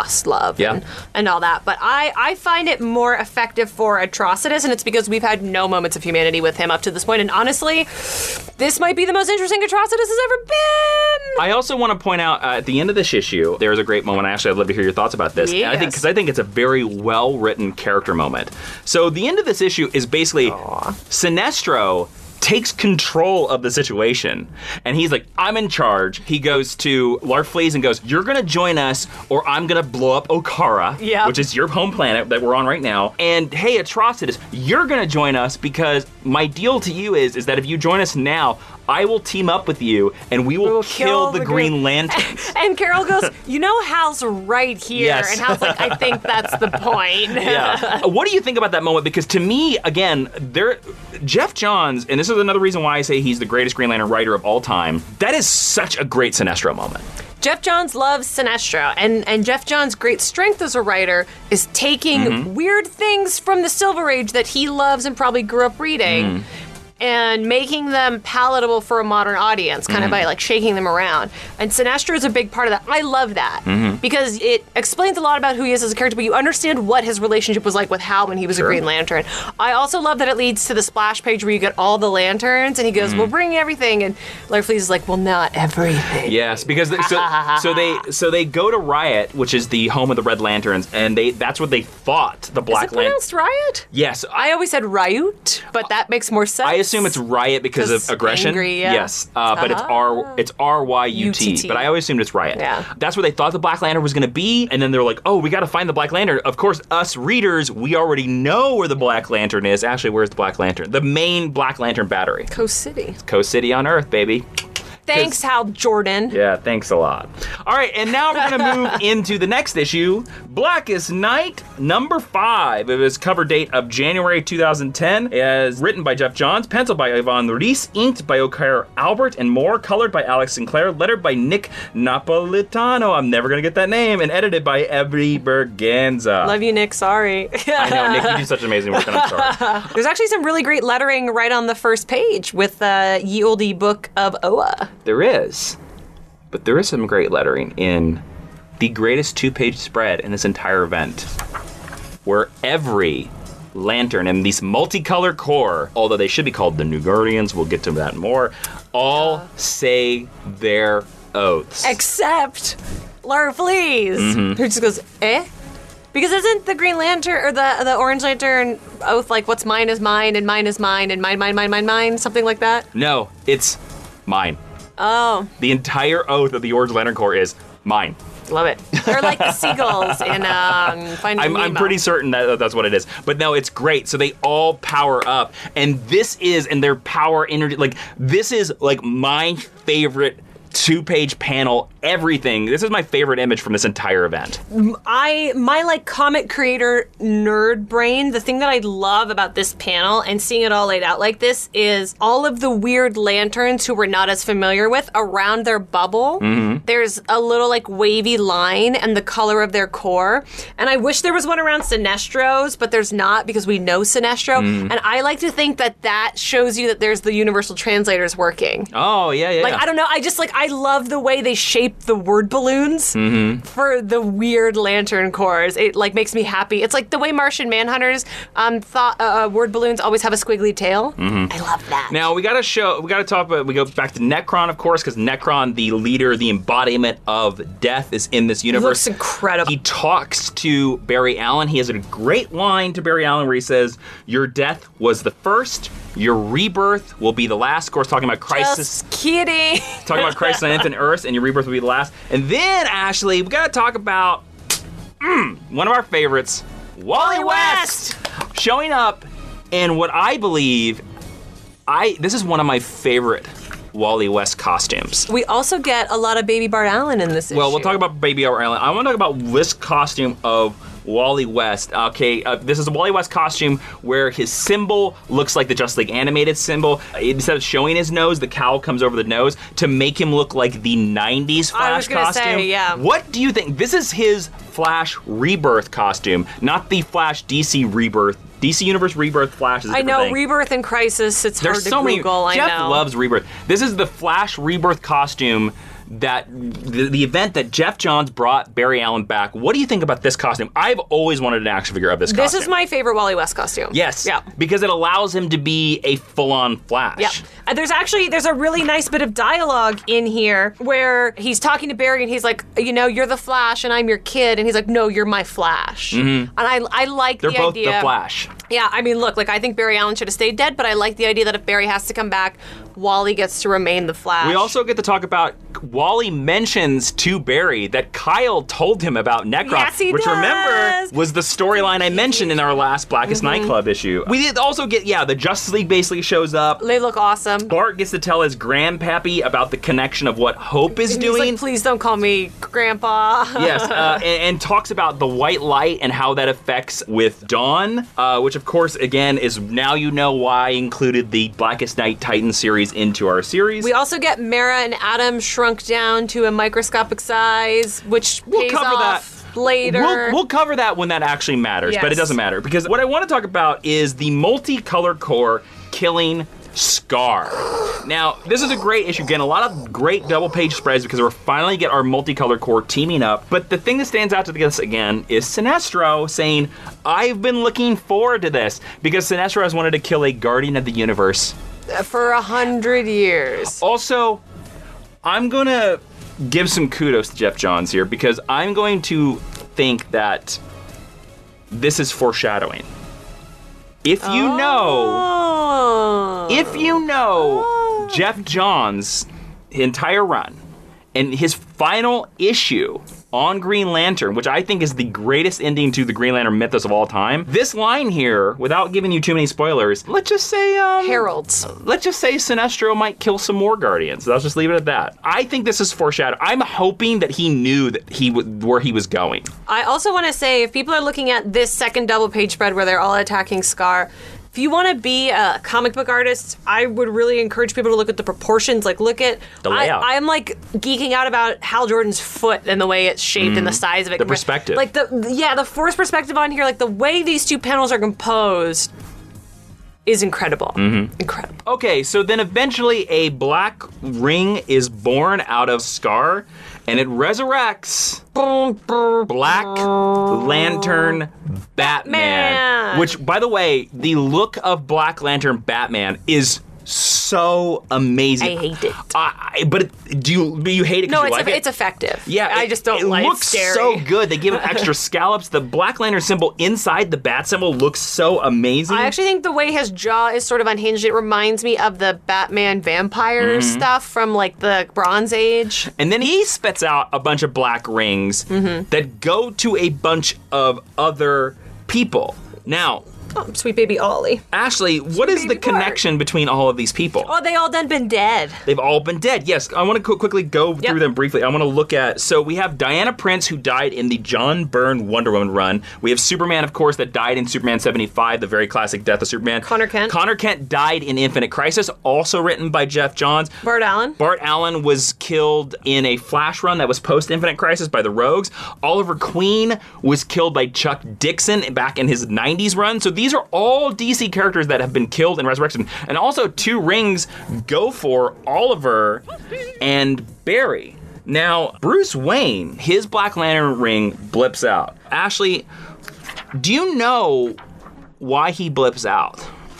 Speaker 2: lost love and all that. But I find it more effective for Atrocitus, and it's because we've had no moments of humanity with him up to this point. And honestly, this might be the most interesting Atrocitus has ever been.
Speaker 1: I also want to point out at the end of this issue, there's a great moment. Actually, I'd love to hear your thoughts about this.
Speaker 2: Yes.
Speaker 1: And I think it's a very well-written character moment. So the end of this issue is basically Sinestro takes control of the situation. And he's like, I'm in charge. He goes to Larfleeze and goes, you're going to join us or I'm going to blow up Okara, which is your home planet that we're on right now. And hey, Atrocitus, you're going to join us because my deal to you is that if you join us now, I will team up with you and we will kill the Green Lanterns.
Speaker 2: And Carol goes, you know Hal's right here.
Speaker 1: Yes.
Speaker 2: And Hal's like, I think that's the point.
Speaker 1: Yeah. What do you think about that moment? Because to me, again, Geoff Johns, and this is another reason why I say he's the greatest Green Lantern writer of all time, that is such a great Sinestro moment.
Speaker 2: Geoff Johns loves Sinestro, and Geoff Johns' great strength as a writer is taking weird things from the Silver Age that he loves and probably grew up reading, and making them palatable for a modern audience, kind of by like shaking them around. And Sinestro is a big part of that. I love that because it explains a lot about who he is as a character, but you understand what his relationship was like with Hal when he was a Green Lantern. I also love that it leads to the splash page where you get all the lanterns, and he goes, "We'll bring everything," and Larfleeze is like, "Well, not everything."
Speaker 1: Yes, because so they go to Riot, which is the home of the Red Lanterns, and that's what they fought the Black Lanterns.
Speaker 2: Is it pronounced Riot?
Speaker 1: Yes,
Speaker 2: I always said Riot, but that makes more sense.
Speaker 1: I assume it's Riot because of aggression.
Speaker 2: Angry, yeah.
Speaker 1: Yes, but it's RYUT. But I always assumed it's Riot.
Speaker 2: Yeah.
Speaker 1: That's what they thought the Black Lantern was going to be, and then they're like, oh, we got to find the Black Lantern. Of course, us readers, we already know where the Black Lantern is. Actually, where's the Black Lantern? The main Black Lantern battery.
Speaker 2: Coast City.
Speaker 1: Coast City on Earth, baby.
Speaker 2: Thanks, Hal Jordan.
Speaker 1: Yeah, thanks a lot. All right, and now we're going to move into the next issue, Blackest Night, number 5. It was cover date of January 2010. It is written by Geoff Johns, penciled by Ivan Reis, inked by Okara Albert, and more, colored by Alex Sinclair, lettered by Nick Napolitano, I'm never going to get that name, and edited by Ebry Berganza.
Speaker 2: Love you, Nick. Sorry.
Speaker 1: I know, Nick, you do such amazing work, and I'm sorry.
Speaker 2: There's actually some really great lettering right on the first page with the Ye Olde Book of Oa.
Speaker 1: There is. But there is some great lettering in the greatest 2-page spread in this entire event, where every lantern and these multicolored corps, although they should be called the New Guardians, we'll get to that more, all say their oaths.
Speaker 2: Except Larfleeze, who just goes, eh? Because isn't the Green Lantern or the Orange Lantern oath like what's mine is mine and mine is mine and mine, something like that?
Speaker 1: No, it's mine.
Speaker 2: Oh.
Speaker 1: The entire oath of the Orange Lantern Corps is mine.
Speaker 2: Love it. They're like the seagulls in Finding Nemo.
Speaker 1: I'm pretty certain that's what it is. But no, it's great. So they all power up. And their power energy, like, this is like my favorite 2-page panel, everything. This is my favorite image from this entire event.
Speaker 2: My like comic creator nerd brain, the thing that I love about this panel and seeing it all laid out like this is all of the weird lanterns who we're not as familiar with around their bubble. There's a little like wavy line and the color of their core. And I wish there was one around Sinestro's, but there's not because we know Sinestro. And I like to think that shows you that there's the universal translators working.
Speaker 1: Oh, yeah.
Speaker 2: Like, I don't know. I love the way they shape the word balloons for the weird lantern cores. It like makes me happy. It's like the way Martian Manhunters thought word balloons always have a squiggly tail. I love that.
Speaker 1: Now we go back to Necron, of course, because Necron, the leader, the embodiment of death, is in this universe.
Speaker 2: He looks incredible.
Speaker 1: He talks to Barry Allen. He has a great line to Barry Allen where he says, "Your death was the first. Your rebirth will be the last." Of course, talking about Crisis.
Speaker 2: Just kidding.
Speaker 1: Talking about Crisis on Infinite Earths, and your rebirth will be the last. And then, Ashley, we gotta talk about one of our favorites, Wally West, showing up in what I believe, this is one of my favorite Wally West costumes.
Speaker 2: We also get a lot of Baby Bart Allen in this issue.
Speaker 1: Well, we'll talk about Baby Bart Allen. I want to talk about this costume of Wally West. Okay, this is a Wally West costume where his symbol looks like the Justice League animated symbol. Instead of showing his nose, the cowl comes over the nose to make him look like the 90s Flash
Speaker 2: I was gonna
Speaker 1: costume.
Speaker 2: Say, yeah.
Speaker 1: What do you think? This is his Flash Rebirth costume, not the Flash DC Rebirth. DC Universe Rebirth Flash is a different thing.
Speaker 2: Rebirth and Crisis, it's hard to Google,
Speaker 1: Jeff loves Rebirth. This is the Flash Rebirth costume that the event that Geoff Johns brought Barry Allen back. What do you think about this costume? I've always wanted an action figure of this costume.
Speaker 2: This is my favorite Wally West costume.
Speaker 1: Yes.
Speaker 2: Yeah.
Speaker 1: Because it allows him to be a full-on Flash.
Speaker 2: Yeah. There's a really nice bit of dialogue in here where he's talking to Barry and he's like, you're the Flash and I'm your kid. And he's like, no, you're my Flash. And I like the idea.
Speaker 1: They're both the Flash.
Speaker 2: Yeah, I mean, look, I think Barry Allen should have stayed dead, but I like the idea that if Barry has to come back, Wally gets to remain the Flash.
Speaker 1: We also get to talk about Wally mentions to Barry that Kyle told him about Necron,
Speaker 2: yes, he
Speaker 1: which
Speaker 2: does.
Speaker 1: Remember was the storyline I mentioned in our last Blackest Nightclub issue. We did also get, the Justice League basically shows up.
Speaker 2: They look awesome.
Speaker 1: Bart gets to tell his grandpappy about the connection of what Hope is doing.
Speaker 2: He's like, please don't call me Grandpa.
Speaker 1: Yes, and talks about the white light and how that affects with Dawn, which of course, again, is now you know why I included the Blackest Night Titan series into our series.
Speaker 2: We also get Mara and Adam shrunk down to a microscopic size, which pays off later.
Speaker 1: We'll cover that when that actually matters, but it doesn't matter. Because what I want to talk about is the multicolor core killing Scar. Now, this is a great issue. Again, a lot of great double-page spreads because we're finally get our multicolored core teaming up. But the thing that stands out to this, again, is Sinestro saying, I've been looking forward to this because Sinestro has wanted to kill a Guardian of the Universe
Speaker 2: for 100 years.
Speaker 1: Also, I'm going to give some kudos to Geoff Johns here because I'm going to think that this is foreshadowing. If you know Geoff Johns' entire run and his final issue on Green Lantern, which I think is the greatest ending to the Green Lantern mythos of all time, this line here, without giving you too many spoilers, let's just say
Speaker 2: Heralds.
Speaker 1: Let's just say Sinestro might kill some more Guardians. I'll just leave it at that. I think this is foreshadowing. I'm hoping that he knew that where he was going.
Speaker 2: I also want to say, if people are looking at this second double page spread where they're all attacking Scar, if you want to be a comic book artist, I would really encourage people to look at the proportions. Look at
Speaker 1: the layout.
Speaker 2: I'm geeking out about Hal Jordan's foot and the way it's shaped and the size of it.
Speaker 1: The perspective.
Speaker 2: The force perspective on here, the way these two panels are composed is incredible. Incredible.
Speaker 1: Okay, so then eventually a black ring is born out of Scar, and it resurrects Black Lantern Batman. Which, by the way, the look of Black Lantern Batman is so amazing.
Speaker 2: I hate it.
Speaker 1: But do you hate it because you like it?
Speaker 2: No, it's effective.
Speaker 1: Yeah,
Speaker 2: I just don't like it.
Speaker 1: It looks so good. They give it extra scallops. The Black Lantern symbol inside the bat symbol looks so amazing.
Speaker 2: I actually think the way his jaw is sort of unhinged, it reminds me of the Batman vampire stuff from the Bronze Age.
Speaker 1: And then he spits out a bunch of black rings that go to a bunch of other people. Now,
Speaker 2: sweet baby Ollie.
Speaker 1: Ashley, what is the connection between all of these people?
Speaker 2: Oh, they all done been dead.
Speaker 1: They've all been dead, yes. I want to quickly go through them briefly. I want to look at, so we have Diana Prince, who died in the John Byrne Wonder Woman run. We have Superman, of course, that died in Superman 75, the very classic death of Superman.
Speaker 2: Connor Kent
Speaker 1: died in Infinite Crisis, also written by Geoff Johns.
Speaker 2: Bart Allen
Speaker 1: was killed in a Flash run that was post-Infinite Crisis by the Rogues. Oliver Queen was killed by Chuck Dixon back in his 90s run. So these are all DC characters that have been killed in Resurrection. And also 2 rings go for Oliver and Barry. Now, Bruce Wayne, his Black Lantern ring blips out. Ashley, do you know why he blips out?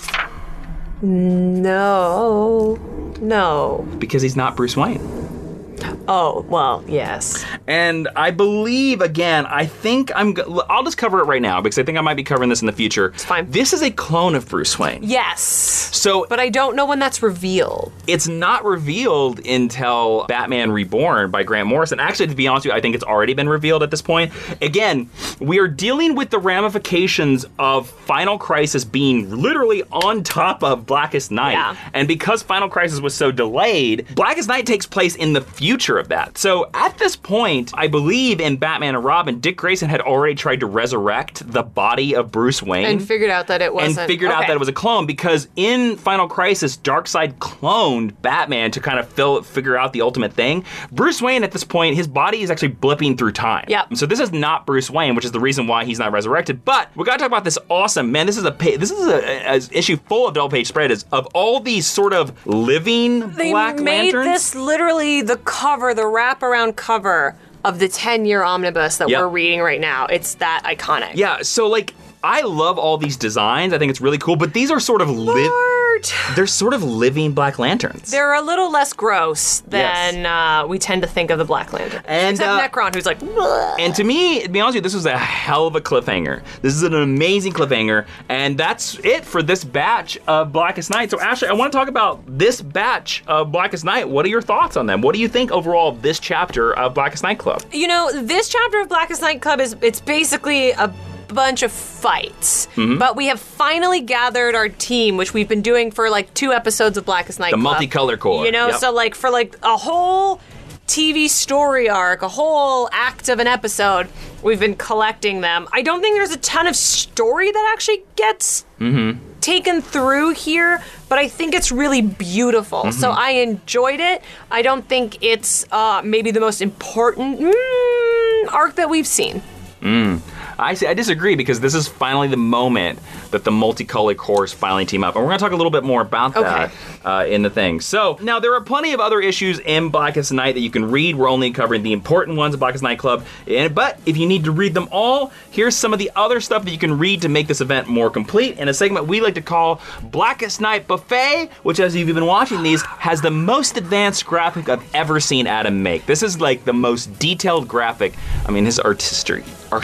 Speaker 2: No.
Speaker 1: Because he's not Bruce Wayne.
Speaker 2: Oh, well, yes.
Speaker 1: And I believe, again, I'll just cover it right now because I think I might be covering this in the future.
Speaker 2: It's fine.
Speaker 1: This is a clone of Bruce Wayne.
Speaker 2: Yes.
Speaker 1: But
Speaker 2: I don't know when that's revealed.
Speaker 1: It's not revealed until Batman Reborn by Grant Morrison. Actually, to be honest with you, I think it's already been revealed at this point. Again, we are dealing with the ramifications of Final Crisis being literally on top of Blackest Night.
Speaker 2: Yeah.
Speaker 1: And because Final Crisis was so delayed, Blackest Night takes place in the future of that. So at this point, point, I believe in Batman and Robin, Dick Grayson had already tried to resurrect the body of Bruce Wayne.
Speaker 2: And figured out that it wasn't.
Speaker 1: And figured out that it was a clone, because in Final Crisis, Darkseid cloned Batman to kind of figure out the ultimate thing. Bruce Wayne, at this point, his body is actually blipping through time.
Speaker 2: Yep.
Speaker 1: So this is not Bruce Wayne, which is the reason why he's not resurrected. But we gotta talk about this awesome, man, this is a issue full of double-page spread of all these sort of living Black Lanterns.
Speaker 2: They made this literally the cover, the wraparound cover of the 10-year omnibus that we're reading right now. It's that iconic.
Speaker 1: Yeah, so like, I love all these designs. I think it's really cool, but these are sort of they're sort of living Black Lanterns.
Speaker 2: They're a little less gross than we tend to think of the Black Lantern.
Speaker 1: And,
Speaker 2: except Necron, who's like, bleh.
Speaker 1: And to me, to be honest with you, this was a hell of a cliffhanger. This is an amazing cliffhanger, and that's it for this batch of Blackest Night. So Ashley, I want to talk about this batch of Blackest Night. What are your thoughts on them? What do you think overall of this chapter of Blackest Night Club?
Speaker 2: You know, this chapter of Blackest Night Club it's basically a bunch of fights, but we have finally gathered our team, which we've been doing for like 2 episodes of Blackest Night Club.
Speaker 1: The multicolor core.
Speaker 2: You know, so like for like a whole TV story arc, a whole act of an episode, we've been collecting them. I don't think there's a ton of story that actually gets taken through here, but I think it's really beautiful. So I enjoyed it. I don't think it's maybe the most important arc that we've seen.
Speaker 1: I disagree, because this is finally the moment that the multicolored cores finally team up. And we're going to talk a little bit more about that in the thing. So, now there are plenty of other issues in Blackest Night that you can read. We're only covering the important ones of Blackest Night Club. But if you need to read them all, here's some of the other stuff that you can read to make this event more complete in a segment we like to call Blackest Night Buffet, which, as you've been watching these, has the most advanced graphic I've ever seen Adam make. This is like the most detailed graphic. I mean, his artistry.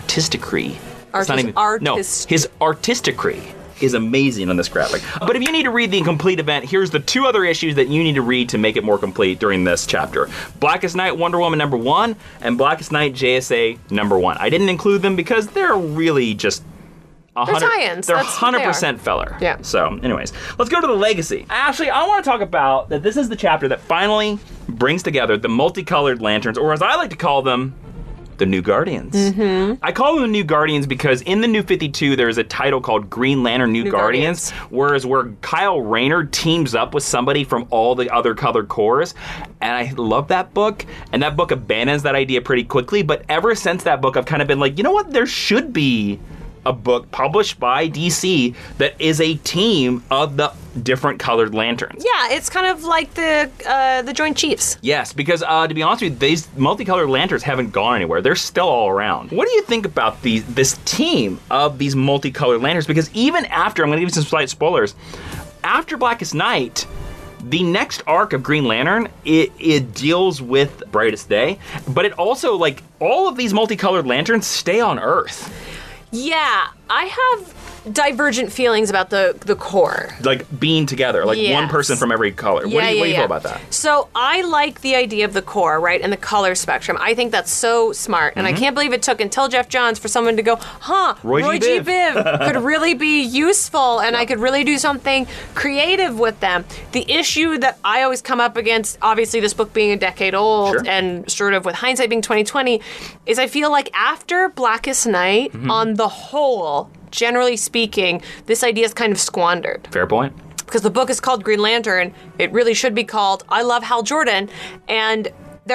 Speaker 1: His artistry is amazing on this graphic. But if you need to read the complete event, here's the 2 other issues that you need to read to make it more complete during this chapter. Blackest Night Wonder Woman #1 and Blackest Night JSA #1. I didn't include them because they're really just 100%. They're 100% filler.
Speaker 2: Yeah.
Speaker 1: So, anyways, let's go to the legacy. Ashley, I want to talk about that this is the chapter that finally brings together the multicolored lanterns, or as I like to call them, the New Guardians. I call them the New Guardians because in the New 52, there is a title called Green Lantern New Guardians, where Kyle Rayner teams up with somebody from all the other colored cores. And I love that book. And that book abandons that idea pretty quickly. But ever since that book, I've kind of been like, you know what? There should be a book published by DC that is a team of the different colored lanterns.
Speaker 2: Yeah, it's kind of like the Joint Chiefs.
Speaker 1: Yes, because to be honest with you, these multicolored lanterns haven't gone anywhere. They're still all around. What do you think about this team of these multicolored lanterns? Because even after, I'm going to give you some slight spoilers, after Blackest Night, the next arc of Green Lantern, it deals with Brightest Day, but it also, like, all of these multicolored lanterns stay on Earth.
Speaker 2: Yeah, I have divergent feelings about the core.
Speaker 1: Like being together, like one person from every color. What do you feel about that?
Speaker 2: So I like the idea of the core, right, and the color spectrum. I think that's so smart, and I can't believe it took until Jeff Johns for someone to go, Roy G. Biv could really be useful, and I could really do something creative with them. The issue that I always come up against, obviously this book being a decade old, and sort of with hindsight being 2020, is I feel like after Blackest Night, on the whole, generally speaking, this idea is kind of squandered.
Speaker 1: Fair point.
Speaker 2: Because the book is called Green Lantern, it really should be called I Love Hal Jordan, and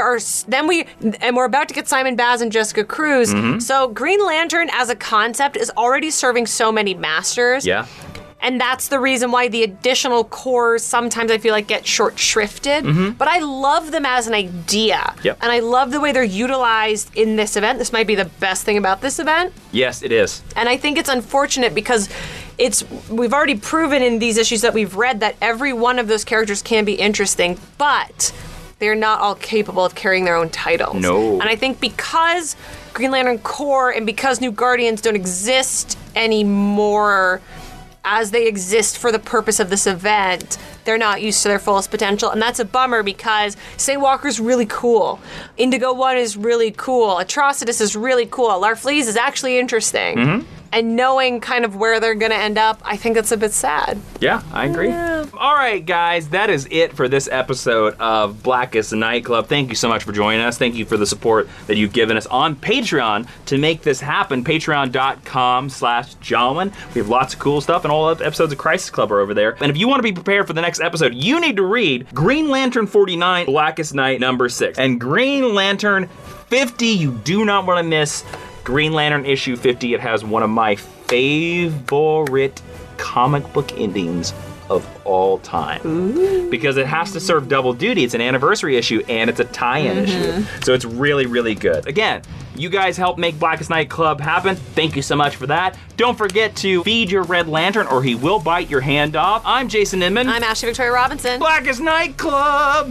Speaker 2: we're about to get Simon Baz and Jessica Cruz. So Green Lantern as a concept is already serving so many masters.
Speaker 1: Yeah.
Speaker 2: And that's the reason why the additional cores sometimes I feel like get short shrifted. But I love them as an idea.
Speaker 1: Yep.
Speaker 2: And I love the way they're utilized in this event. This might be the best thing about this event.
Speaker 1: Yes, it is.
Speaker 2: And I think it's unfortunate because we've already proven in these issues that we've read that every one of those characters can be interesting, but they're not all capable of carrying their own titles.
Speaker 1: No.
Speaker 2: And I think because Green Lantern Corps and because New Guardians don't exist anymore as they exist for the purpose of this event, they're not used to their fullest potential. And that's a bummer because St. Walker's really cool. Indigo One is really cool. Atrocitus is really cool. Larfleeze is actually interesting. And knowing kind of where they're going to end up, I think that's a bit sad.
Speaker 1: Yeah, I agree.
Speaker 2: Yeah.
Speaker 1: All All right, guys, that is it for this episode of Blackest Night Club. Thank you so much for joining us. Thank you for the support that you've given us on Patreon to make this happen. Patreon.com/Jolwin. We have lots of cool stuff, and all episodes of Crisis Club are over there. And if you want to be prepared for the next episode, you need to read Green Lantern 49, Blackest Night number 6. And Green Lantern 50, you do not want to miss Green Lantern issue 50. It has one of my favorite comic book endings of all time. Ooh. Because it has to serve double duty. It's an anniversary issue and it's a tie-in issue. So it's really, really good. Again, you guys help make Blackest Night Club happen. Thank you so much for that. Don't forget to feed your Red Lantern or he will bite your hand off. I'm Jason Inman.
Speaker 2: I'm Ashley Victoria Robinson.
Speaker 1: Blackest Night Club.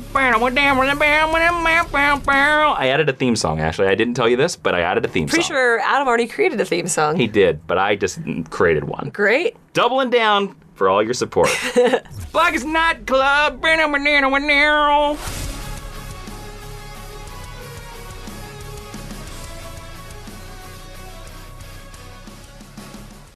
Speaker 1: I added a theme song, Ashley. I didn't tell you this, but I added a theme song.
Speaker 2: Pretty sure Adam already created a theme song.
Speaker 1: He did, but I just created one.
Speaker 2: Great.
Speaker 1: Doubling down for all your support. Blackest Night Club.